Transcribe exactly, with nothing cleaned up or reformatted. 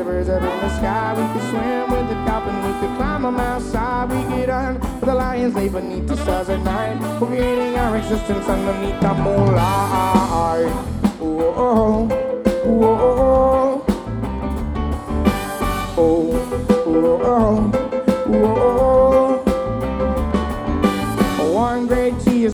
the birds up in the sky. We could swim with the dolphins, we could climb them outside. We could run with the lions, lay beneath the stars at night. We're creating our existence underneath the moonlight. Oh, oh, oh, oh, oh, oh, oh.